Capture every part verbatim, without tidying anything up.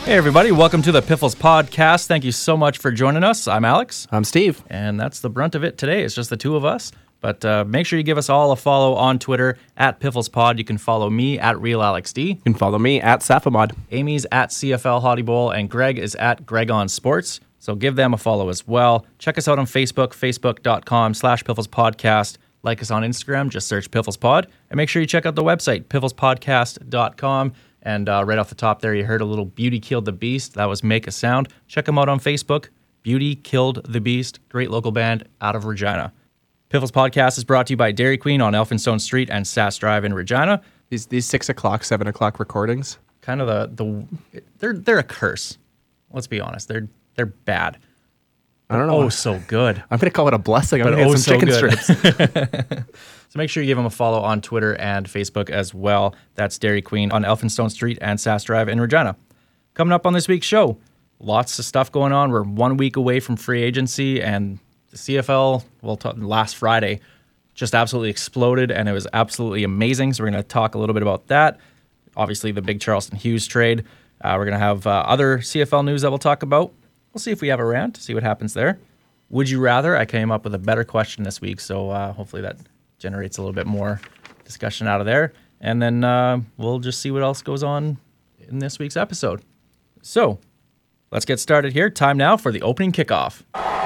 Hey everybody, welcome to the Piffles Podcast. Thank you so much for joining us. I'm Alex. I'm Steve. And that's the brunt of it today. It's just the two of us. But uh, make sure you give us all a follow on Twitter at PifflesPod. You can follow me at RealAlexD. You can follow me at Safamod. Amy's at C F L Hottie Bowl, and Greg is at Greg on Sports. So give them a follow as well. Check us out on Facebook, facebook.com slash Piffles Podcast. Like us on Instagram, just search Piffles Pod. And make sure you check out the website, piffles podcast dot com. And uh, right off the top there, you heard a little Beauty Killed the Beast. That was Make a Sound. Check them out on Facebook. Beauty Killed the Beast. Great local band out of Regina. Piffles Podcast is brought to you by Dairy Queen on Elphinstone Street and Sass Drive in Regina. These these six o'clock, seven o'clock recordings. Kind of the the they're they're a curse. Let's be honest. They're they're bad. I don't know. Oh, so good. I'm gonna call it a blessing. I'm But gonna oh, get some so chicken good. strips. So make sure you give them a follow on Twitter and Facebook as well. That's Dairy Queen on Elphinstone Street and Sass Drive in Regina. Coming up on this week's show, lots of stuff going on. We're one week away from free agency, and the C F L, well, t- last Friday, just absolutely exploded, and it was absolutely amazing. So we're going to talk a little bit about that. Obviously, the big Charleston Hughes trade. Uh, we're going to have uh, other C F L news that we'll talk about. We'll see if we have a rant, see what happens there. Would you rather? I came up with a better question this week, so uh, hopefully that generates a little bit more discussion out of there. And then uh, we'll just see what else goes on in this week's episode. So let's get started here. Time now for the opening kickoff.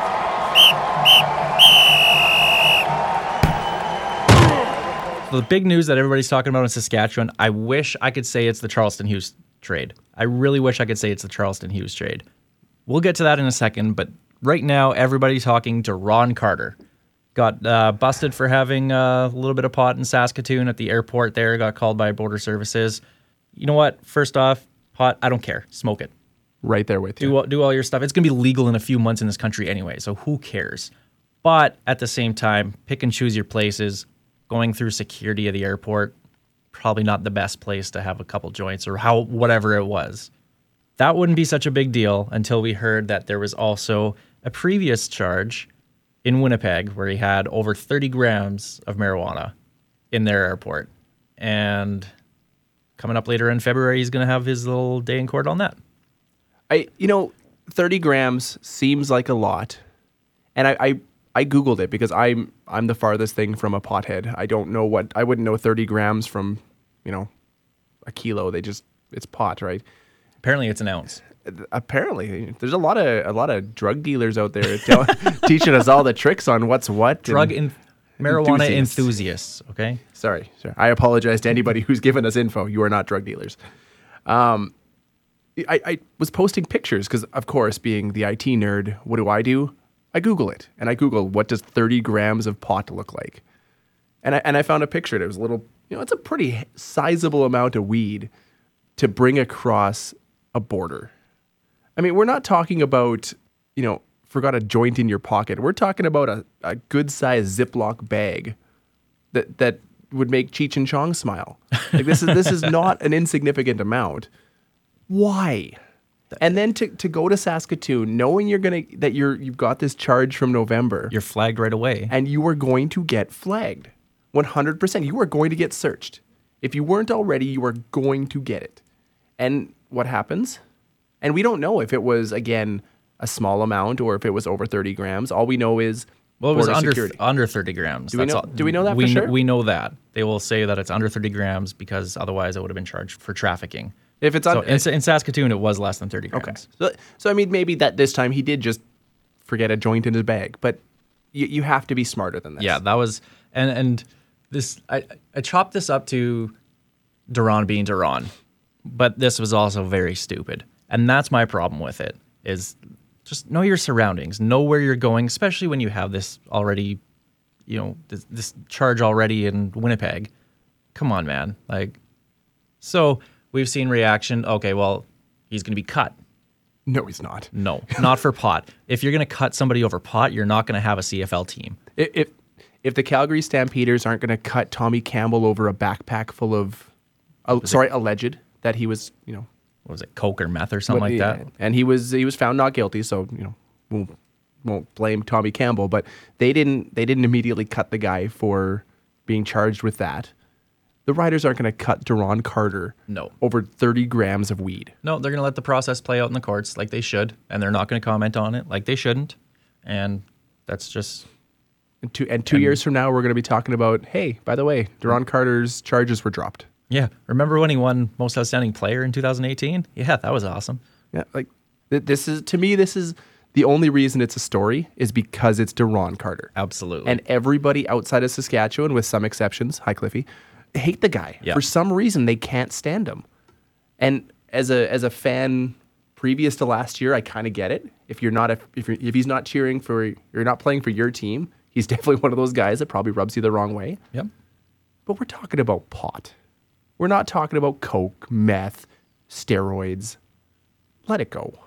So the big news that everybody's talking about in Saskatchewan, I wish I could say it's the Charleston Hughes trade. I really wish I could say it's the Charleston Hughes trade. We'll get to that in a second, but right now everybody's talking to Ron Carter. Got uh, busted for having uh, a little bit of pot in Saskatoon at the airport there. Got called by Border Services. You know what? First off, pot, I don't care. Smoke it. Right there with you. Do, do all your stuff. It's going to be legal in a few months in this country anyway, so who cares? But at the same time, pick and choose your places. Going through security of the airport, probably not the best place to have a couple joints or how whatever it was. That wouldn't be such a big deal until we heard that there was also a previous charge in Winnipeg where he had over thirty grams of marijuana in their airport. And coming up later in February, he's going to have his little day in court on that. I, you know, thirty grams seems like a lot. And I, I, I Googled it because I'm, I'm the farthest thing from a pothead. I don't know what, I wouldn't know thirty grams from, you know, a kilo. They just, it's pot, right? Apparently it's an ounce. Apparently, there's a lot of a lot of drug dealers out there tell, teaching us all the tricks on what's what. Drug and marijuana enthusiasts. enthusiasts. Okay. Sorry, sorry. I apologize to anybody who's given us info. You are not drug dealers. Um, I, I was posting pictures because, of course, being the I T nerd, what do I do? I Google it, and I Google what does thirty grams of pot look like, and I and I found a picture. It was a little, you know, it's a pretty sizable amount of weed to bring across a border. I mean, we're not talking about, you know, forgot a joint in your pocket. We're talking about a, a good-sized Ziploc bag that that would make Cheech and Chong smile. Like this is this is not an insignificant amount. Why? And then to, to go to Saskatoon, knowing you're gonna that you're you've got this charge from November, You're flagged right away. and you are going to get flagged, one hundred percent. You are going to get searched. If you weren't already, you are going to get it. And what happens? And we don't know if it was, again, a small amount or if it was over thirty grams. All we know is Well, it was border under security. under thirty grams. Do we That's know- all. do we know that we for kn- sure? We know that. They will say that it's under thirty grams because otherwise it would have been charged for trafficking. If it's So on, in, in Saskatoon, it was less than thirty okay. grams. So, so I mean, maybe that this time he did just forget a joint in his bag, but you, you have to be smarter than this. Yeah, that was and and this I I chopped this up to Duran being Duran, but this was also very stupid, and that's my problem with it. Is just know your surroundings, know where you're going, especially when you have this already, you know, this, this charge already in Winnipeg. Come on, man. Like, so we've seen reaction. Okay, well, he's going to be cut. No, he's not. No, not for pot. If you're going to cut somebody over pot, you're not going to have a C F L team. If if, if the Calgary Stampeders aren't going to cut Tommy Campbell over a backpack full of, uh, sorry, alleged that he was, you know, What was it, coke or meth or something But, like yeah, that? And he was he was found not guilty, so you know won't won't blame Tommy Campbell. But they didn't they didn't immediately cut the guy for being charged with that. The Riders aren't going to cut Duron Carter No. over thirty grams of weed. No, they're going to let the process play out in the courts like they should, and they're not going to comment on it like they shouldn't. And that's just... And two, and two and, years from now, we're going to be talking about, hey, by the way, Duron Carter's charges were dropped. Yeah. Remember when he won Most Outstanding Player in two thousand eighteen? Yeah, that was awesome. Yeah, like, this is, to me, this is... The only reason it's a story is because it's Duron Carter. Absolutely. And everybody outside of Saskatchewan, with some exceptions, hi Cliffy, hate the guy. Yeah. For some reason, they can't stand him. And as a as a fan previous to last year, I kind of get it. If you're not a, if you're, if he's not cheering for, you're not playing for your team, he's definitely one of those guys that probably rubs you the wrong way. Yep. But we're talking about pot. We're not talking about coke, meth, steroids. Let it go.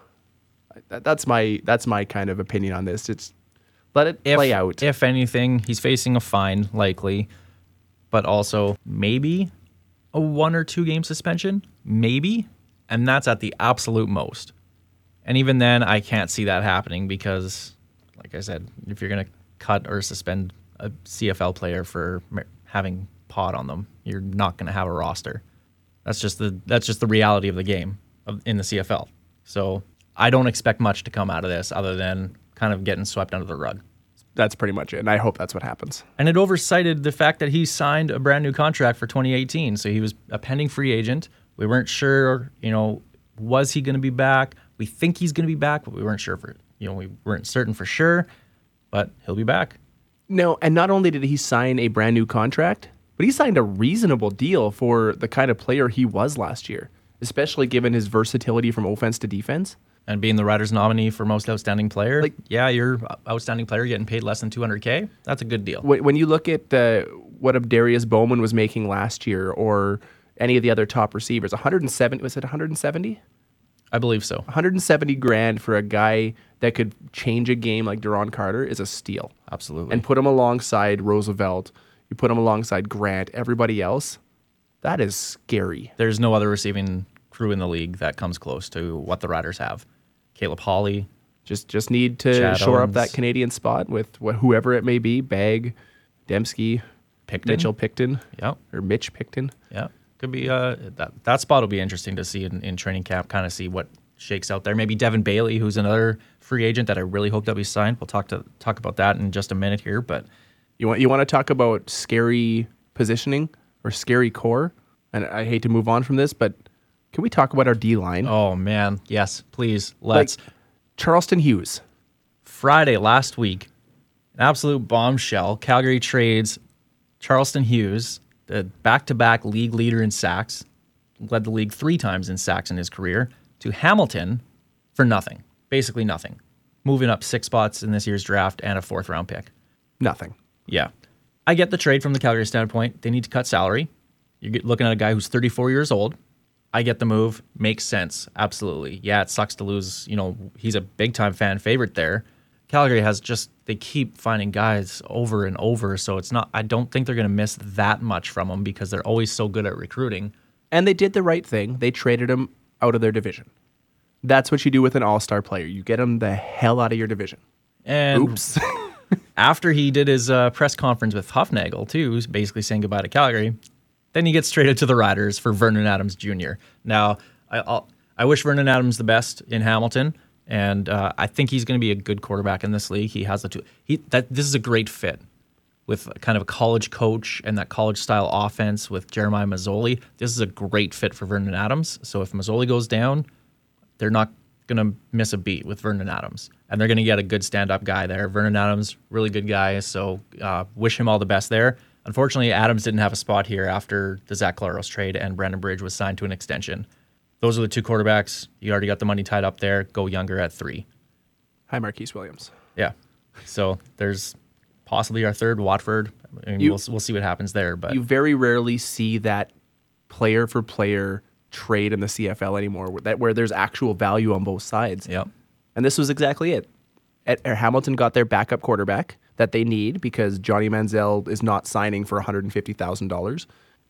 That's my that's my kind of opinion on this. It's let it if, play out. If anything, he's facing a fine, likely, but also maybe a one or two game suspension, maybe, and that's at the absolute most. And even then, I can't see that happening because, like I said, if you're going to cut or suspend a C F L player for having pot on them, you're not going to have a roster. That's just the that's just the reality of the game of, in the C F L. So I don't expect much to come out of this other than kind of getting swept under the rug. That's pretty much it, and I hope that's what happens. And it oversighted the fact that he signed a brand new contract for twenty eighteen. So he was a pending free agent. We weren't sure, you know, was he going to be back? We think he's going to be back, but we weren't sure for, you know, we weren't certain for sure, but he'll be back. No, and not only did he sign a brand new contract, but he signed a reasonable deal for the kind of player he was last year, especially given his versatility from offense to defense. And being the Riders nominee for most outstanding player, like, yeah, you're outstanding player getting paid less than two hundred K. That's a good deal. When you look at uh, what Darius Bowman was making last year, or any of the other top receivers, one hundred seventy was it one hundred seventy? I believe so. one hundred seventy grand for a guy that could change a game like Duron Carter is a steal. Absolutely. And put him alongside Roosevelt, you put him alongside Grant, everybody else, that is scary. There's no other receiving crew in the league that comes close to what the Riders have. Caleb Hawley. Just just need to Chad shore Owens. up that Canadian spot with wh- whoever it may be, Bagg, Dembski, Picton. Mitchell Picton, Yeah. or Mitch Picton. Yeah. Could be, uh, that, that spot will be interesting to see in, in training camp, kind of see what shakes out there. Maybe Devin Bailey, who's another free agent that I really hope that we signed. We'll talk to talk about that in just a minute here, but You want you want to talk about scary positioning or scary core? And I hate to move on from this, but can we talk about our D-line? oh man, yes, please, let's. Like, Charleston Hughes. Friday last week, an absolute bombshell. Calgary trades Charleston Hughes, the back-to-back league leader in sacks, led the league three times in sacks in his career, to Hamilton for nothing, basically nothing, moving up six spots in this year's draft and a fourth-round pick. Nothing. Yeah. I get the trade from the Calgary standpoint. They need to cut salary. You're get- looking at a guy who's thirty-four years old. I get the move. Makes sense. Absolutely. Yeah, it sucks to lose. You know, he's a big-time fan favorite there. Calgary has just, they keep finding guys over and over, so it's not, I don't think they're going to miss that much from him because they're always so good at recruiting. And they did the right thing. They traded him out of their division. That's what you do with an all-star player. You get him the hell out of your division. And Oops. after he did his uh, press conference with Huffnagel, too, basically saying goodbye to Calgary, then he gets traded to the Riders for Vernon Adams Junior Now, I, I'll, I wish Vernon Adams the best in Hamilton, and uh, I think he's going to be a good quarterback in this league. He has the two. He that this is a great fit with kind of a college coach and that college-style offense with Jeremiah Mazzoli. This is a great fit for Vernon Adams. So if Mazzoli goes down, they're not going to miss a beat with Vernon Adams. And they're going to get a good stand-up guy there. Vernon Adams, really good guy, so uh, wish him all the best there. Unfortunately, Adams didn't have a spot here after the Zach Claros trade and Brandon Bridge was signed to an extension. Those are the two quarterbacks. You already got the money tied up there. Go younger at three. Hi, Marquise Williams. Yeah. So there's possibly our third, Watford. I mean, You- we'll, we'll see what happens there. But You very rarely see that player-for-player trade in the C F L anymore, where, that, where there's actual value on both sides. Yep. And this was exactly it. At, or Hamilton got their backup quarterback that they need because Johnny Manziel is not signing for one hundred fifty thousand dollars.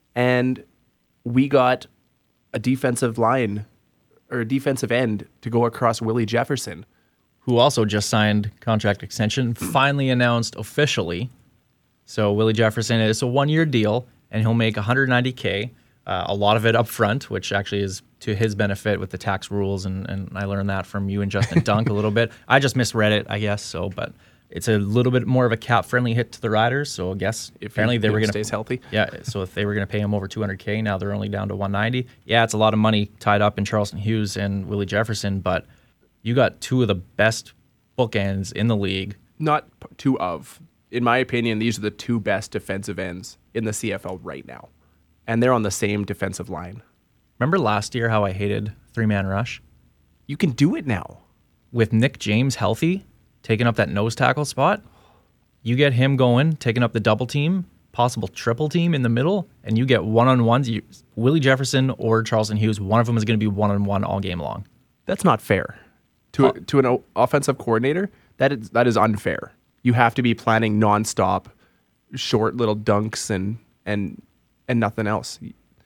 And we got a defensive line or a defensive end to go across Willie Jefferson. who also just signed contract extension, finally announced officially. So Willie Jefferson, it's a one-year deal, and he'll make one hundred ninety K, uh, a lot of it up front, which actually is to his benefit with the tax rules, and, and I learned that from you and Justin Dunk a little bit. I just misread it, I guess, so, but it's a little bit more of a cap-friendly hit to the Riders, so I guess If apparently he, they you were know, going to... stays healthy. Yeah, so if they were going to pay him over two hundred K, now they're only down to one ninety. Yeah, it's a lot of money tied up in Charleston Hughes and Willie Jefferson, but you got two of the best bookends in the league. Not p- two of. In my opinion, these are the two best defensive ends in the C F L right now. And they're on the same defensive line. Remember last year how I hated three-man rush? You can do it now. With Nick James healthy, taking up that nose tackle spot, you get him going, taking up the double team, possible triple team in the middle, and you get one-on-ones. You, Willie Jefferson or Charleston Hughes, one of them is going to be one-on-one all game long. That's not fair. To, a, to an o- offensive coordinator, that is, that is unfair. You have to be planning nonstop, short little dunks and and and nothing else.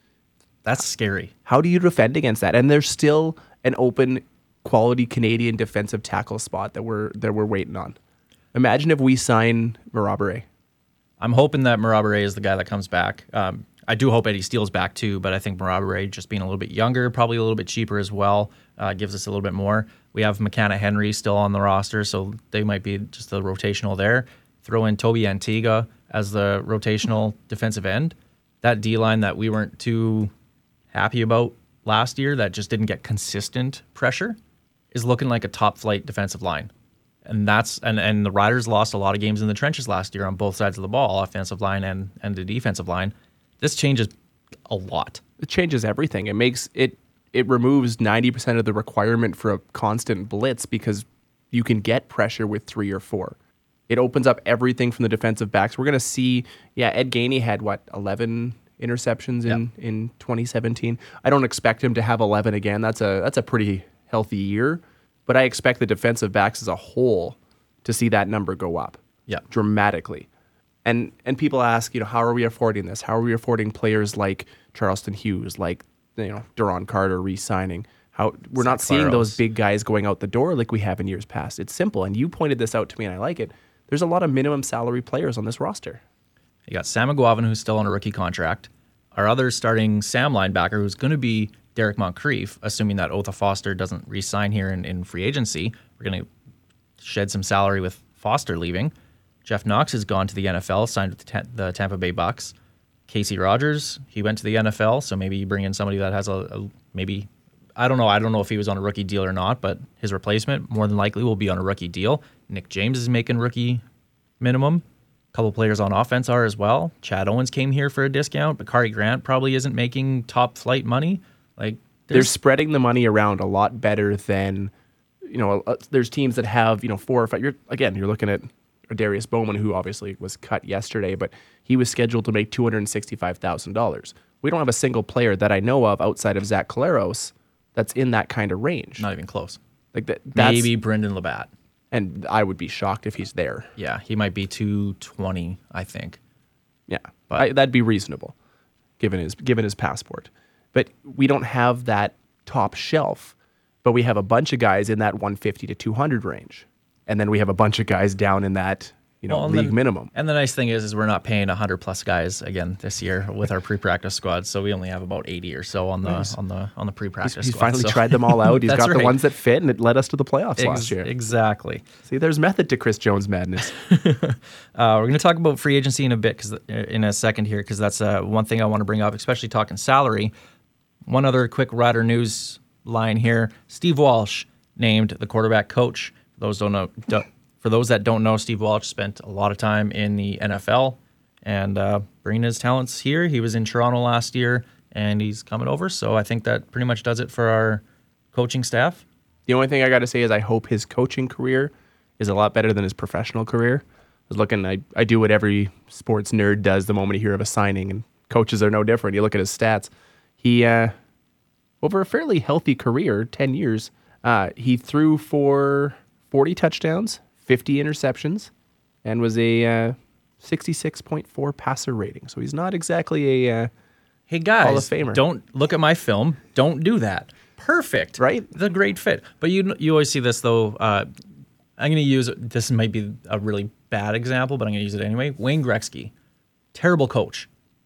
That's scary. How do you defend against that? And there's still an open, quality Canadian defensive tackle spot that we're that we're waiting on. Imagine if we sign Marabere. I'm hoping that Marabere is the guy that comes back. Um, I do hope Eddie Steele's back too, but I think Marabere, just being a little bit younger, probably a little bit cheaper as well, uh, gives us a little bit more. We have McKenna Henry still on the roster, so they might be just the rotational there. Throw in Toby Antigua as the rotational defensive end. That D-line that we weren't too happy about last year, that just didn't get consistent pressure, is looking like a top-flight defensive line. And that's and, and the Riders lost a lot of games in the trenches last year on both sides of the ball, offensive line and, and the defensive line. This changes a lot. It changes everything. It makes it it removes ninety percent of the requirement for a constant blitz because you can get pressure with three or four. It opens up everything from the defensive backs. We're going to see, yeah, Ed Gainey had, what, eleven interceptions in, Yep. in twenty seventeen. I don't expect him to have eleven again. That's a that's a pretty healthy year. But I expect the defensive backs as a whole to see that number go up Yeah. dramatically. And and people ask, you know, how are we affording this? How are we affording players like Charleston Hughes, like, you know, Duron Carter re-signing? How we're not Zach seeing Claros. those big guys going out the door like we have in years past. It's simple, and you pointed this out to me, and I like it. There's a lot of minimum salary players on this roster. You got Sam McGuavin, who's still on a rookie contract. Our other starting Sam linebacker, who's going to be Derek Moncrief, assuming that Otha Foster doesn't re-sign here in, in free agency. We're going to shed some salary with Foster leaving. Jeff Knox has gone to the N F L, signed with the, Ta- the Tampa Bay Bucks. Casey Rogers, he went to the N F L, so maybe you bring in somebody that has a, a maybe, I don't know, I don't know if he was on a rookie deal or not, but his replacement more than likely will be on a rookie deal. Nick James is making rookie minimum. A couple players on offense are as well. Chad Owens came here for a discount, but Bakari Grant probably isn't making top flight money. Like They're there's spreading the money around a lot better than, you know, uh, there's teams that have, you know, four or five. You're, again, you're looking at Darius Bowman, who obviously was cut yesterday, but he was scheduled to make two hundred sixty-five thousand dollars. We don't have a single player that I know of outside of Zach Collaros that's in that kind of range. not even close. Like that, that's, Maybe Brendan Labatt. and I would be shocked if he's there. Yeah, he might be two twenty, I think. Yeah, But- I, that'd be reasonable, given his given his passport. But we don't have that top shelf. But we have a bunch of guys in that one fifty to two hundred range, and then we have a bunch of guys down in that, you know, Well, and league then- minimum. And the nice thing is, is we're not paying one hundred plus guys again this year with our pre-practice squad. So we only have about eighty or so on the Nice. on the on the pre-practice He's, he's squad. finally So- tried them all out. He's That's got the right. ones that fit, and it led us to the playoffs Ex- last year. Exactly. See, there's method to Chris Jones madness. Uh, we're going to talk about free agency in a bit, because in a second here, because that's uh, one thing I want to bring up, especially talking salary. One other quick Rider news line here: Steve Walsh named the quarterback coach. For those don't know, do, for those that don't know, Steve Walsh spent a lot of time in the N F L and uh, bringing his talents here. He was in Toronto last year, and he's coming over. So I think that pretty much does it for our coaching staff. The only thing I got to say is I hope his coaching career is a lot better than his professional career. I was looking, I, I do what every sports nerd does the moment you hear of a signing, and coaches are no different. You look at his stats. He, uh, over a fairly healthy career, ten years, uh, he threw for forty touchdowns, fifty interceptions, and was a uh, sixty-six point four passer rating. So he's not exactly a... Uh, Hey guys, Hall of Famer. don't look at my film. Don't do that. Perfect, Right? The great fit. But you you always see this though. Uh, I'm going to use this. Might be a really bad example, but I'm going to use it anyway. Wayne Gretzky, terrible coach,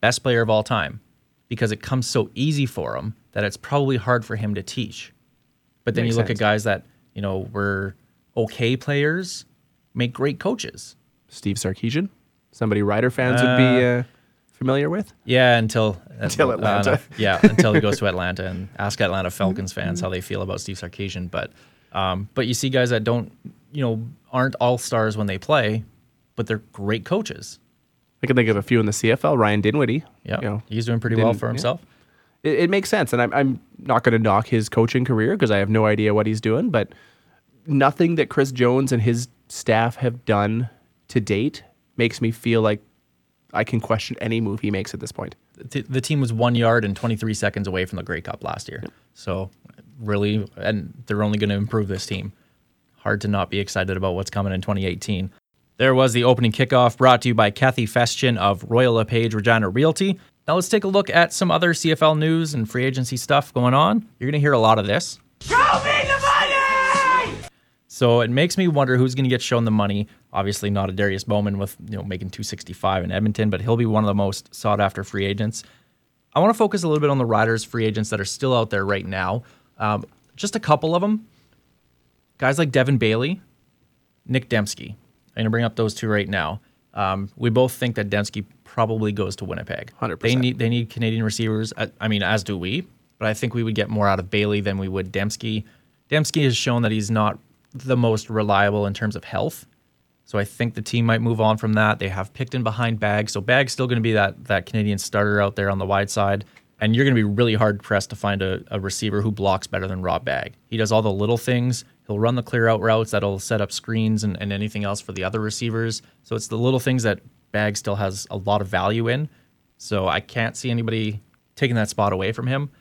best player of all time because it comes so easy for him that it's probably hard for him to teach. But then Makes you look sense. at guys that, you know, were okay players, make great coaches. Steve Sarkisian, somebody Rider fans would be uh, familiar with. Yeah, until Until Atlanta. Uh, yeah, until he goes to Atlanta, and ask Atlanta Falcons fans how they feel about Steve Sarkisian. But um, but you see guys that don't, you know, aren't all stars when they play, but they're great coaches. I can think of a few in the C F L. Ryan Dinwiddie. Yeah, you know, he's doing pretty well didn't- for yeah. himself. It, it makes sense, and I'm I'm not going to knock his coaching career because I have no idea what he's doing. But nothing that Chris Jones and his staff have done to date makes me feel like I can question any move he makes at this point. The, the team was one yard and twenty-three seconds away from the Grey Cup last year. So really, and they're only going to improve this team. Hard to not be excited about what's coming in twenty eighteen. There was the opening kickoff brought to you by Kathy Festchen of Royal LePage Regina Realty. Now let's take a look at some other C F L news and free agency stuff going on. You're going to hear a lot of this. Show me the money! So it makes me wonder who's going to get shown the money. Obviously not a Darius Bowman with, you know, making two sixty-five in Edmonton, but he'll be one of the most sought after free agents. I want to focus a little bit on the Riders free agents that are still out there right now. Um, just a couple of them. Guys like Devin Bailey, Nick Dembski. I'm going to bring up those two right now. Um, we both think that Dembski probably goes to Winnipeg. one hundred percent. They need they need Canadian receivers. I, I mean, as do we. But I think we would get more out of Bailey than we would Dembski. Dembski has shown that he's not the most reliable in terms of health. So I think the team might move on from that. They have picked in behind Bag. So Bag's still going to be that that Canadian starter out there on the wide side. And you're going to be really hard-pressed to find a, a receiver who blocks better than Rob Bag. He does all the little things. He'll run the clear-out routes that'll set up screens and, and anything else for the other receivers. So it's the little things that Bag still has a lot of value in. So I can't see anybody taking that spot away from him.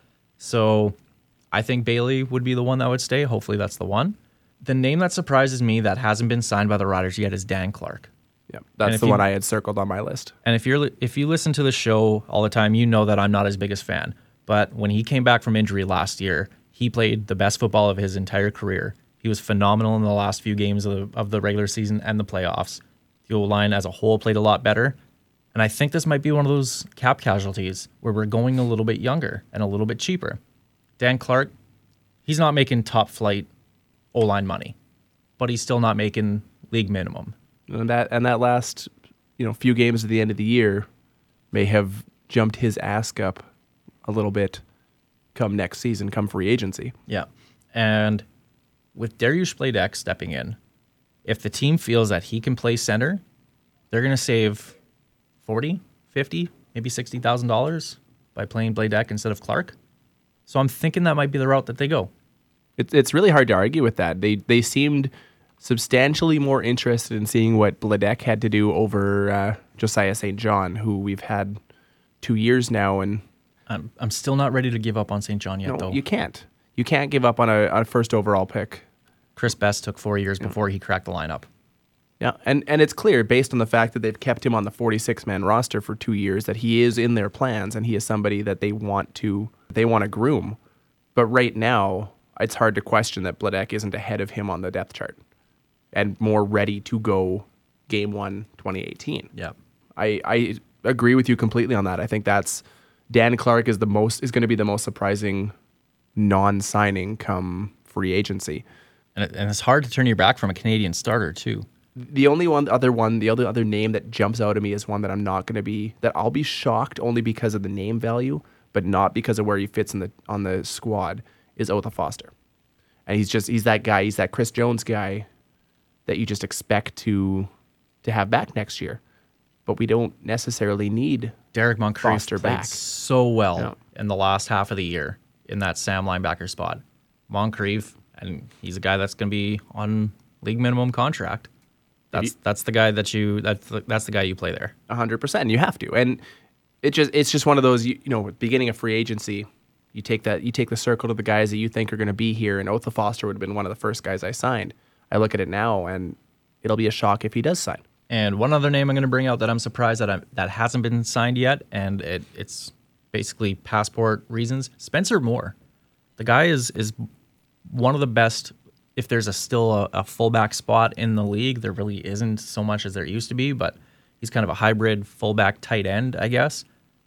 So I think Bailey would be the one that would stay. Hopefully that's the one. The name that surprises me that hasn't been signed by the Riders yet is Dan Clark. Yeah, And that's if the you- one I had circled on my list. And if you're if you listen to the show all the time, you know that I'm not his biggest fan. But when he came back from injury last year, he played the best football of his entire career. He was phenomenal in the last few games of the, of the regular season and the playoffs. The O-line as a whole played a lot better. And I think this might be one of those cap casualties where we're going a little bit younger and a little bit cheaper. Dan Clark, he's not making top flight O-line money, but he's still not making league minimum. And that and that last, you know, few games at the end of the year may have jumped his ask up a little bit come next season, come free agency. Yeah. And with Dariusz Bladek stepping in, if the team feels that he can play center, they're going to save forty, fifty, maybe sixty thousand dollars by playing Bladek instead of Clark. So I'm thinking that might be the route that they go. It's it's really hard to argue with that. They they seemed substantially more interested in seeing what Bladek had to do over uh, Josiah Saint John, who we've had two years now, and I'm I'm still not ready to give up on Saint John yet, no, though. you can't. You can't give up on a, a first overall pick. Chris Best took four years before he cracked the lineup. Yeah, and, and it's clear based on the fact that they've kept him on the forty-six man roster for two years that he is in their plans and he is somebody that they want to they want to groom. But right now, it's hard to question that Bladek isn't ahead of him on the depth chart and more ready to go game one, twenty eighteen. Yeah. I, I agree with you completely on that. I think that's Dan Clark is the most is going to be the most surprising non-signing come free agency. And, it, and it's hard to turn your back from a Canadian starter, too. The only one other one, the other other name that jumps out at me is one that I'm not going to be that I'll be shocked only because of the name value, but not because of where he fits in the on the squad is Otha Foster. And he's just he's that guy, he's that Chris Jones guy that you just expect to to have back next year. But we don't necessarily need Derek Moncrief Foster played back. so well Yeah. in the last half of the year in that Sam linebacker spot. Moncrief, and he's a guy that's going to be on league minimum contract. That's that's the guy that you that's the, that's the guy you play there. A hundred percent. You have to, and it just it's just one of those. You, you know, beginning of free agency, you take that you take the circle to the guys that you think are going to be here, and Otha Foster would have been one of the first guys I signed. I look at it now, and it'll be a shock if he does sign. And one other name I'm going to bring out that I'm surprised that I'm, that hasn't been signed yet, and it, it's basically passport reasons. Spencer Moore, the guy is is one of the best. If there's a still a, a fullback spot in the league, there really isn't so much as there used to be, but he's kind of a hybrid fullback tight end, I guess.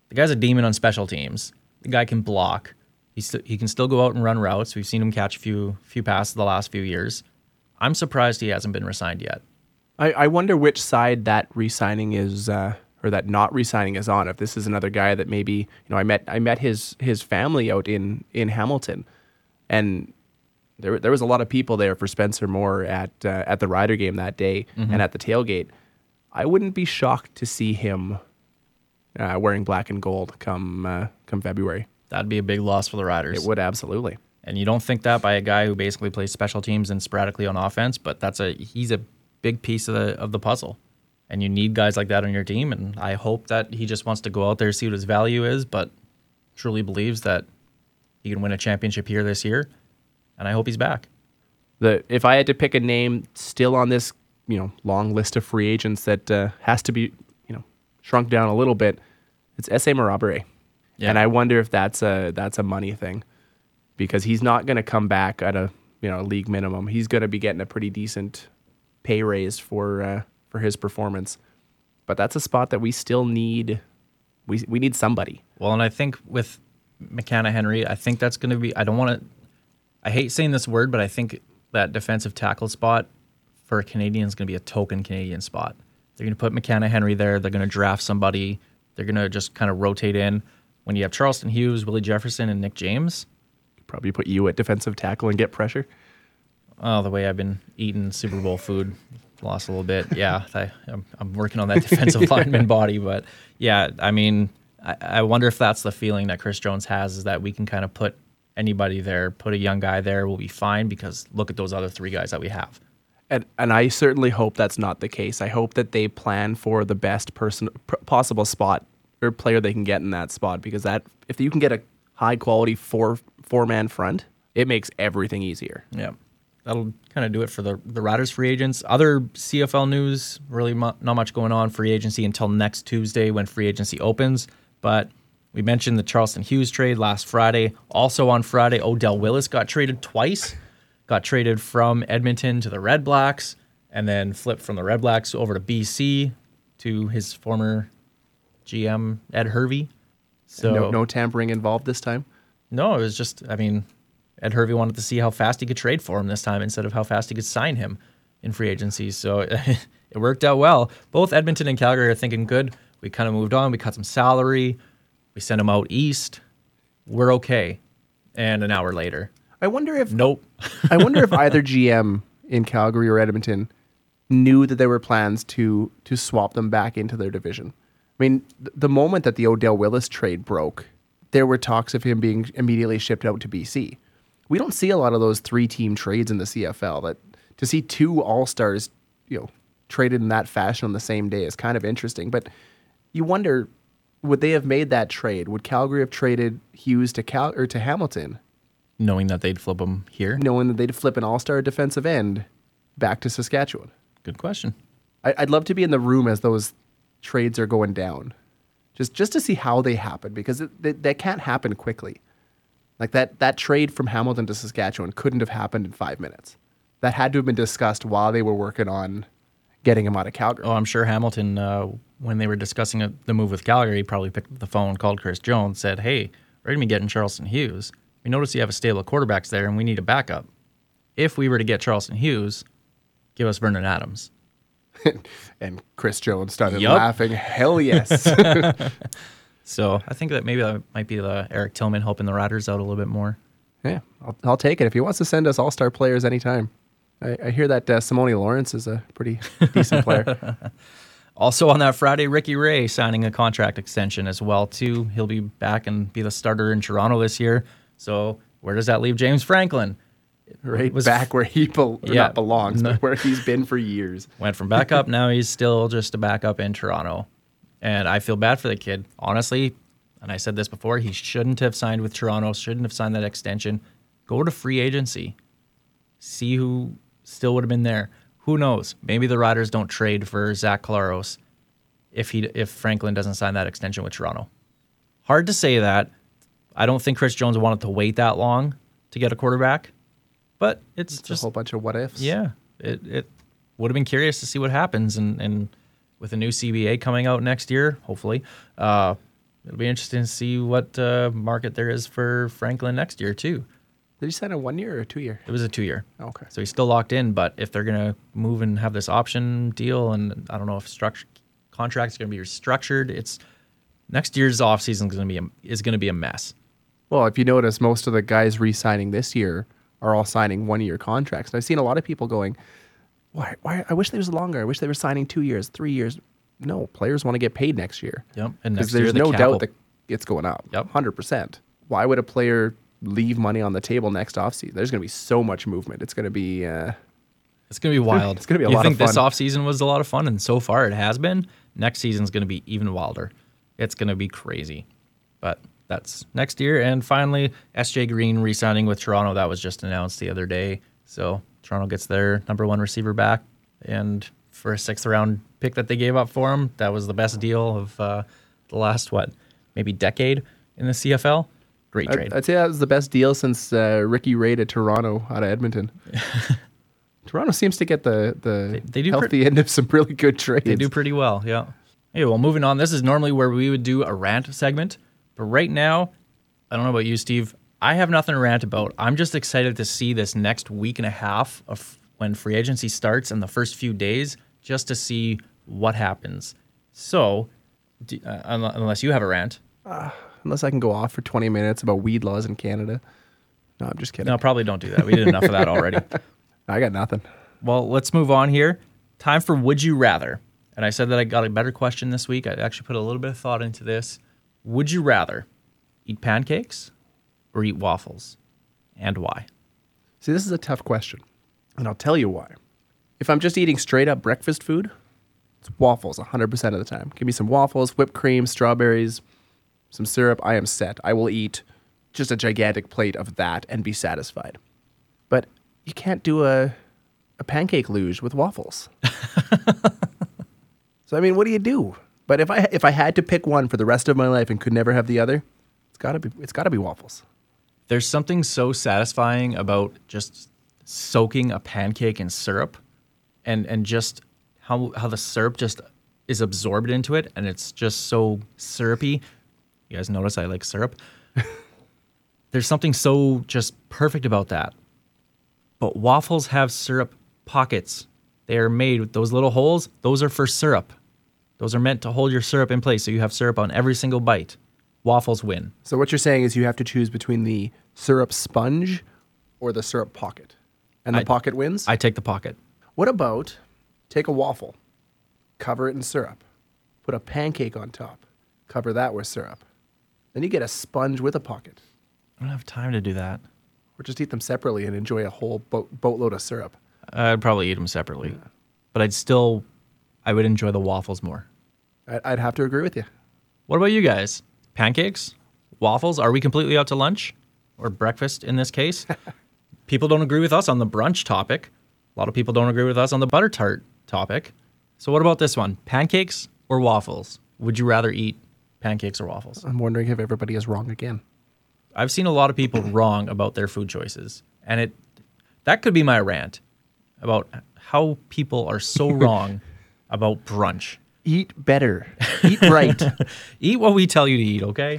The guy's a demon on special teams. The guy can block. He st- he can still go out and run routes. We've seen him catch a few few passes the last few years. I'm surprised he hasn't been re-signed yet. I, I wonder which side that re-signing is, uh, or that not re-signing is on. If this is another guy that maybe, you know, I met I met his his family out in, in Hamilton, and there there was a lot of people there for Spencer Moore at uh, at the Rider game that day Mm-hmm. and at the tailgate. I wouldn't be shocked to see him uh, wearing black and gold come uh, come February. That'd be a big loss for the Riders. It would absolutely. And you don't think that by a guy who basically plays special teams and sporadically on offense, but that's a he's a big piece of the of the puzzle. And you need guys like that on your team. And I hope that he just wants to go out there, see what his value is, but truly believes that he can win a championship here this year. And I hope he's back. The if I had to pick a name still on this, you know, long list of free agents that uh, has to be, you know, shrunk down a little bit, it's S A Marabere. Yeah. And I wonder if that's a that's a money thing, because he's not going to come back at a, you know, league minimum. He's going to be getting a pretty decent pay raise for uh, for his performance. But that's a spot that we still need. We we need somebody. Well, and I think with McKenna Henry, I think that's going to be, I don't want to, I hate saying this word, but I think that defensive tackle spot for a Canadian is going to be a token Canadian spot. They're going to put McKenna Henry there. They're going to draft somebody. They're going to just kind of rotate in. When you have Charleston Hughes, Willie Jefferson, and Nick James. Probably put you at defensive tackle and get pressure. Oh, the way I've been eating Super Bowl food, lost a little bit. Yeah, I, I'm, I'm working on that defensive lineman body. But yeah, I mean, I, I wonder if that's the feeling that Chris Jones has, is that we can kind of put anybody there, put a young guy there, we'll be fine, because look at those other three guys that we have. And and I certainly hope that's not the case. I hope that they plan for the best person pr- possible spot or player they can get in that spot, because that if you can get a high quality four four man front, it makes everything easier. Yeah, that'll kind of do it for the the Riders free agents. Other C F L news, really mu- not much going on free agency until next Tuesday when free agency opens. But we mentioned the Charleston Hughes trade last Friday. Also on Friday, Odell Willis got traded twice. Got traded from Edmonton to the Red Blacks, and then flipped from the Red Blacks over to B C to his former G M Ed Hervey. So no, no tampering involved this time. No, it was just, I mean, Ed Hervey wanted to see how fast he could trade for him this time instead of how fast he could sign him in free agency. So it worked out well. Both Edmonton and Calgary are thinking, good, we kind of moved on. We cut some salary. We sent him out east. We're okay. And an hour later, I wonder if nope. I wonder if either G M in Calgary or Edmonton knew that there were plans to to swap them back into their division. I mean, th- the moment that the Odell Willis trade broke, there were talks of him being immediately shipped out to B C. We don't see a lot of those three-team trades in the C F L. That to see two All-Stars, you know, traded in that fashion on the same day is kind of interesting. But you wonder, would they have made that trade? Would Calgary have traded Hughes to Cal or to Hamilton, Knowing that they'd flip him here? knowing that they'd flip an All-Star defensive end back to Saskatchewan? Good question. I, I'd love to be in the room as those trades are going down, just just to see how they happen, because it, they, that can't happen quickly. Like that that trade from Hamilton to Saskatchewan couldn't have happened in five minutes. That had to have been discussed while they were working on getting him out of Calgary. Oh, I'm sure Hamilton, uh, when they were discussing a, the move with Calgary, probably picked up the phone, called Chris Jones, said, hey, we're going to be getting Charleston Hughes. We notice you have a stable of quarterbacks there, and we need a backup. If we were to get Charleston Hughes, give us Vernon Adams. And Chris Jones started Yup. laughing. Hell yes. So I think that maybe that might be the Eric Tillman helping the Riders out a little bit more. Yeah, I'll, I'll take it. If he wants to send us all-star players anytime. I, I hear that uh, Simone Lawrence is a pretty decent player. Also on that Friday, Ricky Ray signing a contract extension as well, too. He'll be back and be the starter in Toronto this year. So where does that leave James Franklin? Right was- back where he be- Yeah. not belongs, No. but where he's been for years. Went from backup, now he's still just a backup in Toronto. And I feel bad for the kid, honestly. And I said this before, he shouldn't have signed with Toronto, shouldn't have signed that extension. Go to free agency. See who still would have been there. Who knows? Maybe the Riders don't trade for Zach Collaros if he if Franklin doesn't sign that extension with Toronto. Hard to say that. I don't think Chris Jones wanted to wait that long to get a quarterback. But it's, It's just a whole bunch of what ifs. yeah, it it would have been curious to see what happens, and, and with a new C B A coming out next year, hopefully, uh, it'll be interesting to see what uh, market there is for Franklin next year too. Did he sign a one year or a two year? It was a two year. Okay. So he's still locked in, but if they're going to move and have this option deal, and I don't know if structure contracts are going to be restructured, it's next year's offseason is going to be a, is going to be a mess. Well, if you notice, most of the guys re-signing this year are all signing one year contracts. And I've seen a lot of people going, why, why, I wish they was longer. I wish they were signing two years, three years. No, players want to get paid next year. Yep. And Because next year, there's the no cap doubt will- that it's going up. Yep. one hundred percent. Why would a player leave money on the table next offseason? There's going to be so much movement. It's going to be... Uh, It's going to be wild. It's gonna be a you lot think of this fun. offseason was a lot of fun, and so far it has been. Next season's going to be even wilder. It's going to be crazy. But that's next year. And finally, S J Green re-signing with Toronto. That was just announced the other day. So Toronto gets their number one receiver back. And for a sixth round pick that they gave up for him, that was the best deal of uh, the last, what, maybe decade in the C F L? Great trade. I'd, I'd say that was the best deal since uh, Ricky Ray to Toronto out of Edmonton. Toronto seems to get the, the They- they do healthy pre- end of some really good trades. They do pretty well, yeah. Hey, well, moving on. This is normally where we would do a rant segment. But right now, I don't know about you, Steve. I have nothing to rant about. I'm just excited to see this next week and a half of when free agency starts and the first few days, just to see what happens. So, do, uh, unle- unless you have a rant. Unless I can go off for twenty minutes about weed laws in Canada. No, I'm just kidding. No, probably don't do that. We did enough of that already. I got nothing. Well, let's move on here. Time for Would You Rather. And I said that I got a better question this week. I actually put a little bit of thought into this. Would you rather eat pancakes or eat waffles? And why? See, this is a tough question, and I'll tell you why. If I'm just eating straight up breakfast food, it's waffles one hundred percent of the time. Give me some waffles, whipped cream, strawberries, some syrup. I am set. I will eat just a gigantic plate of that and be satisfied. But you can't do a a pancake luge with waffles. So I mean, what do you do? But if I if I had to pick one for the rest of my life and could never have the other, it's gotta be it's gotta be waffles. There's something so satisfying about just soaking a pancake in syrup and, and just how, how the syrup just is absorbed into it, and it's just so syrupy. You guys notice I like syrup? There's something so just perfect about that. But waffles have syrup pockets. They are made with those little holes. Those are for syrup. Those are meant to hold your syrup in place so you have syrup on every single bite. Waffles win. So what you're saying is you have to choose between the syrup sponge or the syrup pocket. And the I- pocket wins? I take the pocket. What about take a waffle, cover it in syrup, put a pancake on top, cover that with syrup. Then you get a sponge with a pocket. I don't have time to do that. Or just eat them separately and enjoy a whole boat, boatload of syrup. I'd probably eat them separately. But I'd still, I would enjoy the waffles more. I- I'd have to agree with you. What about you guys? Pancakes? Waffles? Are we completely out to lunch? Or breakfast in this case? People don't agree with us on the brunch topic. A lot of people don't agree with us on the butter tart topic. So what about this one? Pancakes or waffles? Would you rather eat pancakes or waffles? I'm wondering if everybody is wrong again. I've seen a lot of people wrong about their food choices. And it that could be my rant about how people are so wrong about brunch. Eat better. Eat right. Eat what we tell you to eat, okay?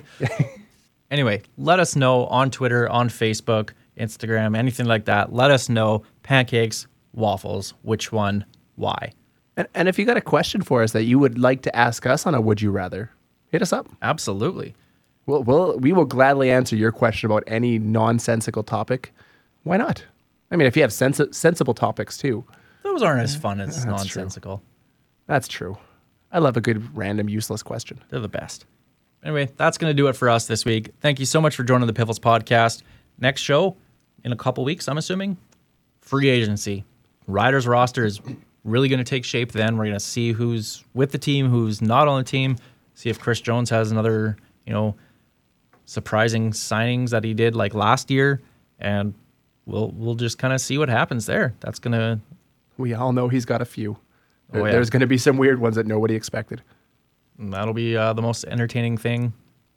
Anyway, let us know on Twitter, on Facebook, Instagram, anything like that. Let us know pancakes, waffles, which one, why. And, and if you got a question for us that you would like to ask us on a Would You Rather, hit us up. Absolutely. We'll, we'll, we will gladly answer your question about any nonsensical topic. Why not? I mean, if you have sens- sensible topics too. Those aren't as fun as That's nonsensical. That's true. I love a good random useless question. They're the best. Anyway, that's going to do it for us this week. Thank you so much for joining the Piffles podcast. Next show in a couple weeks, I'm assuming, free agency. Riders roster is really going to take shape then. We're going to see who's with the team, who's not on the team, see if Chris Jones has another, you know, surprising signings that he did like last year, and we'll we'll just kind of see what happens there. That's going to We all know he's got a few. There- Oh, yeah. There's going to be some weird ones that nobody expected. That'll be uh, the most entertaining thing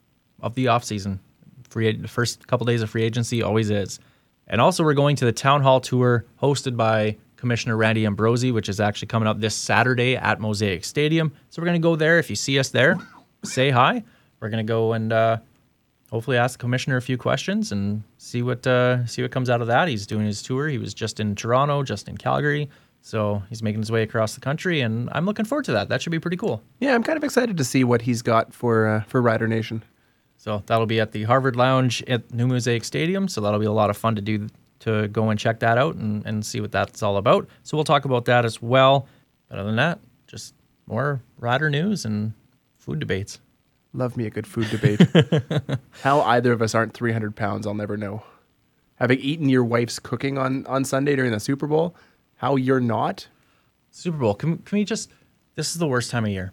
of the offseason. Free the first couple days of free agency always is. And also, we're going to the Town Hall Tour hosted by Commissioner Randy Ambrosi, which is actually coming up this Saturday at Mosaic Stadium. So we're going to go there. If you see us there, say hi. we're going to go and uh, hopefully ask the commissioner a few questions and see what uh, see what comes out of that. He's doing his tour. He was just in Toronto, just in Calgary. So he's making his way across the country, and I'm looking forward to that. That should be pretty cool. Yeah, I'm kind of excited to see what he's got for uh, for Rider Nation. So that'll be at the Harvard Lounge at New Mosaic Stadium. So that'll be a lot of fun to do, to go and check that out and, and see what that's all about. So we'll talk about that as well. But other than that, just more Rider news and food debates. Love me a good food debate. How either of us aren't three hundred pounds, I'll never know. Having eaten your wife's cooking on, on Sunday during the Super Bowl, how you're not? Super Bowl. Can, can we just... This is the worst time of year.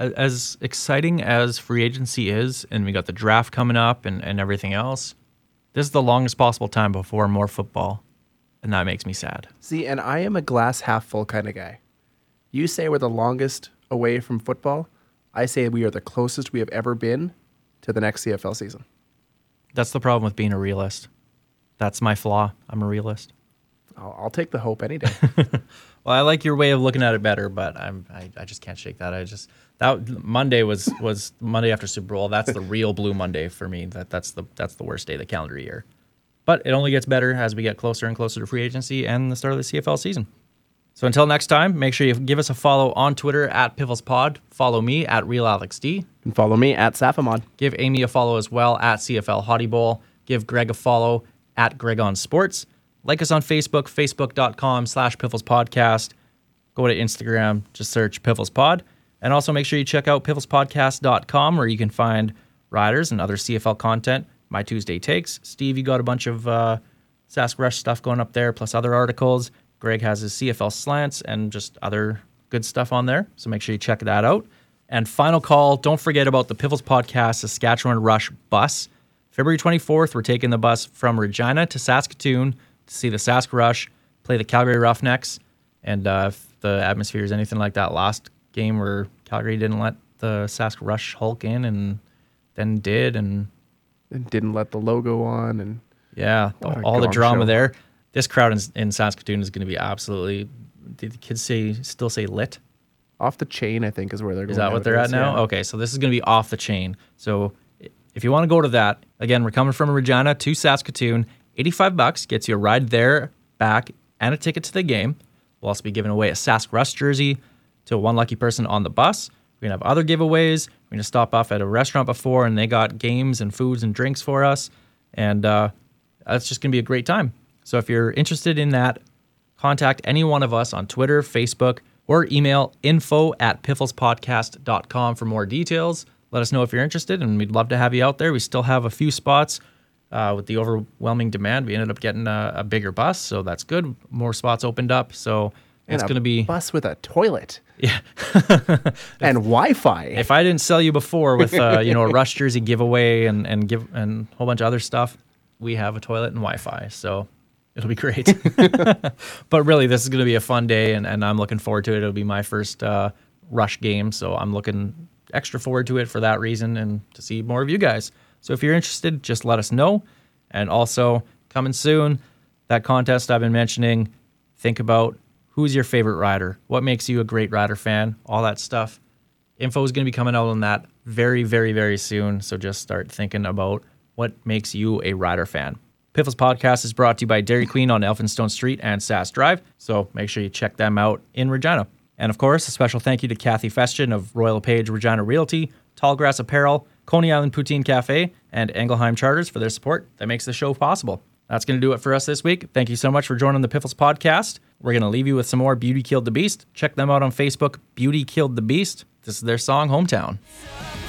As exciting as free agency is, and we got the draft coming up and, and everything else, this is the longest possible time before more football, and that makes me sad. See, and I am a glass half full kind of guy. You say we're the longest away from football. I say we are the closest we have ever been to the next C F L season. That's the problem with being a realist. That's my flaw. I'm a realist. I'll, I'll take the hope any day. Well, I like your way of looking at it better, but I'm I, I just can't shake that. I just that Monday was was Monday after Super Bowl. That's the real Blue Monday for me. That that's the that's the worst day of the calendar year. But it only gets better as we get closer and closer to free agency and the start of the C F L season. So until next time, make sure you give us a follow on Twitter at PifflesPod. Follow me at RealAlexD. And follow me at Safamon. Give Amy a follow as well at C F L Hottie Bowl. Give Greg a follow at Greg on Sports. Like us on Facebook, facebook.com slash Piffles Podcast. Go to Instagram, just search Piffles Pod. And also make sure you check out piffles podcast dot com where you can find riders and other C F L content. My Tuesday Takes. Steve, you got a bunch of uh, Sask Rush stuff going up there, plus other articles. Greg has his C F L slants and just other good stuff on there. So make sure you check that out. And final call, don't forget about the Piffles Podcast Saskatchewan Rush bus. February twenty-fourth, we're taking the bus from Regina to Saskatoon to see the Sask Rush play the Calgary Roughnecks. And uh, if the atmosphere is anything like that last game where Calgary didn't let the Sask Rush Hulk in and then did, and And didn't let the logo on. And yeah, What a all the gong drama show. there. This crowd in, in Saskatoon is going to be absolutely, did the kids say still say lit? off the chain, I think, is where they're going. Is that what they're at nowadays, now? yeah. Okay, so this is going to be off the chain. So if you want to go to that, again, we're coming from Regina to Saskatoon. eighty-five bucks gets you a ride there, back, and a ticket to the game. We'll also be giving away a Sask Rush jersey to one lucky person on the bus. We're going to have other giveaways. We're going to stop off at a restaurant before, and they got games and foods and drinks for us. And uh, that's just going to be a great time. So if you're interested in that, contact any one of us on Twitter, Facebook, or email info at pifflespodcast dot com for more details. Let us know if you're interested, and we'd love to have you out there. We still have a few spots. Uh, with the overwhelming demand, we ended up getting a, a bigger bus, so that's good. More spots opened up, so And it's a going to be... bus with a toilet Yeah. and Wi-Fi. If I didn't sell you before with uh, you know a Rush jersey giveaway and and give and a whole bunch of other stuff, we have a toilet and Wi-Fi, so it'll be great. But really, this is going to be a fun day, and, and I'm looking forward to it. It'll be my first uh, Rush game, so I'm looking extra forward to it for that reason and to see more of you guys. So if you're interested, just let us know. And also, coming soon, that contest I've been mentioning, think about who's your favorite rider, what makes you a great rider fan, all that stuff. Info is going to be coming out on that very, very, very soon. So just start thinking about what makes you a rider fan. Piffles Podcast is brought to you by Dairy Queen on Elphinstone Street and Sass Drive. So make sure you check them out in Regina. And of course, a special thank you to Kathy Festian of Royal LePage Regina Realty, Tallgrass Apparel, Coney Island Poutine Cafe, and Engelheim Charters for their support that makes the show possible. That's going to do it for us this week. Thank you so much for joining the Piffles Podcast. We're going to leave you with some more Beauty Killed the Beast. Check them out on Facebook, Beauty Killed the Beast. This is their song, Hometown.